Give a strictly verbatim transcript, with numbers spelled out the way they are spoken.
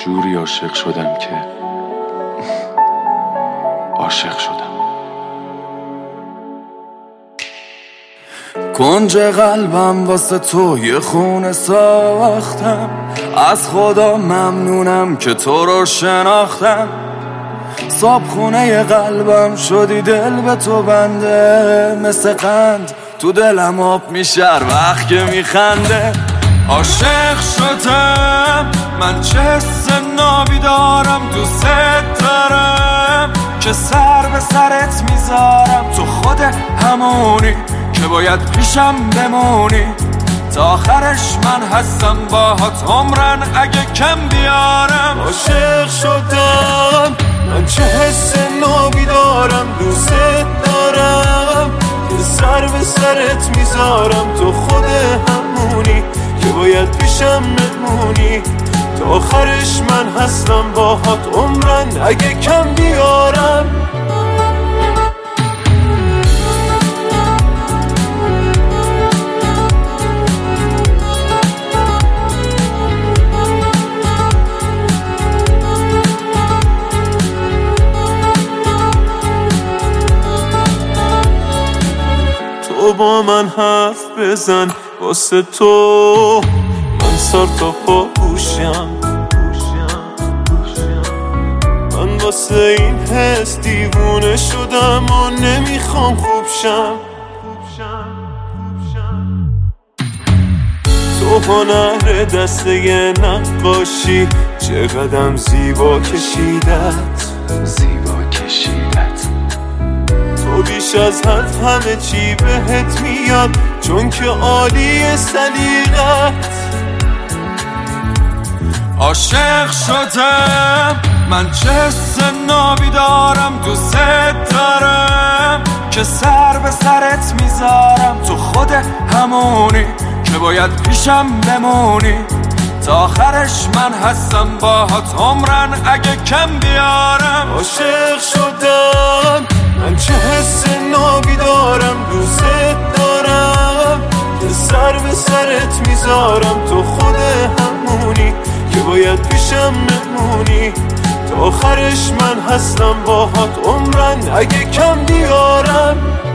جوری عاشق شدم که عاشق شدم. کنج قلبم واسه تو یه خونه ساختم، از خدا ممنونم که تو رو شناختم. صابخونه قلبم شدی دل به تو بنده، مثل قند تو دلم آب میشه هر وقت که میخنده. عاشق شدم من، چه حس نابی دارم، دوست دارم که سر به سرت میذارم. تو خود همونی که باید پیشم بمونی، تا آخرش من هستم باهات عمرن اگه کم بیارم. عاشق شدم من، چه حس نابی دارم، دوست دارم که سر به سرت میذارم. تو خود همونی که باید پیشم بمونی، تا آخرش من هستم باهات عمرن اگه کم بیارم. تو با من حرف بزن، واسه تو من سر تا پا پوشم. من واسه این حس دیوونه شدم و نمیخوام خوب شم. تو هنر دسته نقاشی، چقدرم زیبا کشیدت، زیبا کشیدت. تو بیش از حد همه چی بهت میاد، چون که عالی سلیقت. عاشق شدم من، چه حس نابی دارم، دوست دارم که سر به سرت میذارم. تو خود همونی که باید پیشم بمونی، تا آخرش من هستم باهات عمرن اگه کم بیارم. عاشق شدم من، چه حس نابی دارم، دوست دارم که سر به سرت میذارم. تو خود همونی که باید پیشم بمونی، تا آخرش من هستم باهات عمرن اگه کم بیارم.